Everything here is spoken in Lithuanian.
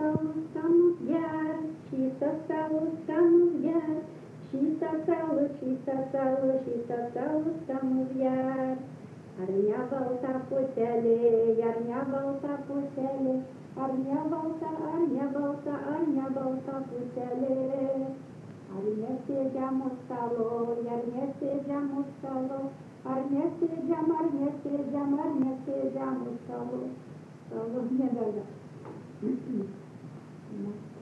skanus ger, šitas alus skanus ger, šitas alus skanus ger. Ar ne balta puselė, ar ne balta puselė, ar ne balta puselė. Ar nesėdžiam už stalo, ar nesėdžiam už stalo, ar nesėdžiam už stalo. Stalo nebėga.